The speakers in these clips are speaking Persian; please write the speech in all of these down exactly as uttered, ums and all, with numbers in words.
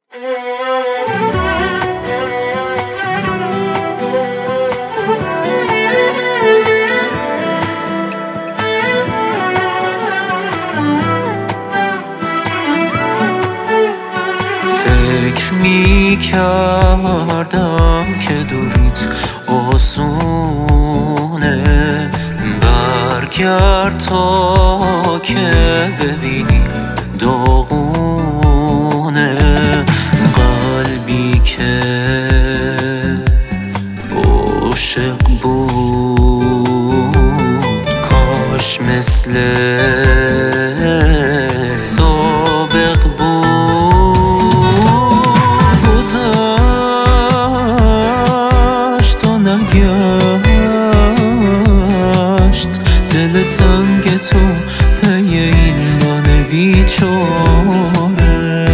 فکر می کردم که دوریت آسونه، برگرد تا که ببینی داغونه. قلبی که عاشق بود کاش مثل سابق بود. گذشت و نگشت دل سنگ تو پی این من بیچاره.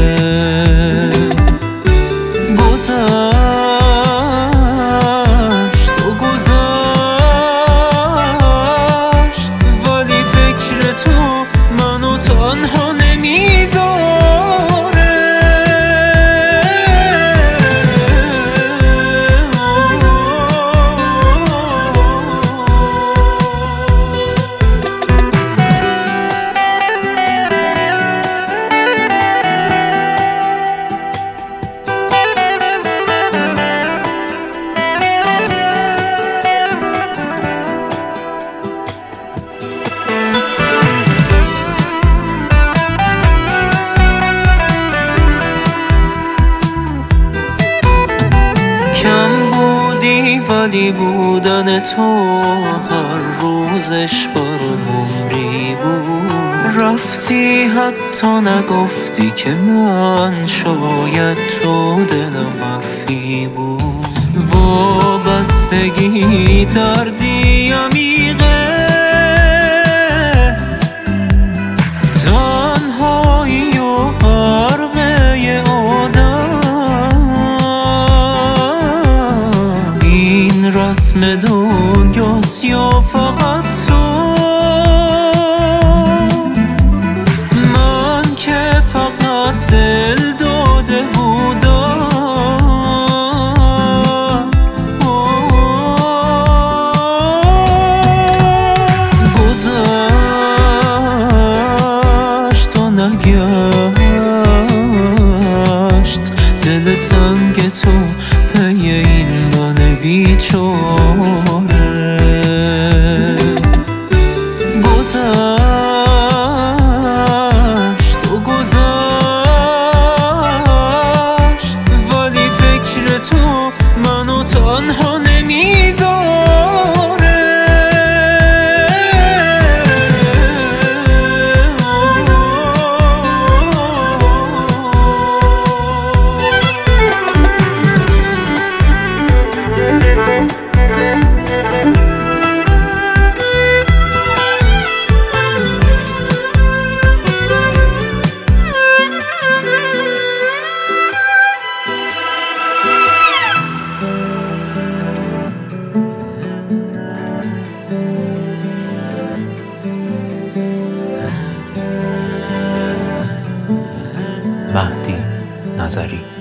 گذشت و گذشت ولی فکر تو منو تنها نمیذاره. ولی بودن تو هر روزش برام عمری بود. رفتی حتی نگفتی که من شاید تو دلم حرفی بود. وابستگی دردی عمیقه، تنهایی و غرقه آدم. رسم دنیاست یا فقط تو؟ من که فقط دل داده بودم. گذشت و نگشت دل سنگ تو پی این من بیچاره. گذشت و گذشت ولی فکر تو منو تنها نمیذاره. مهدی نظری.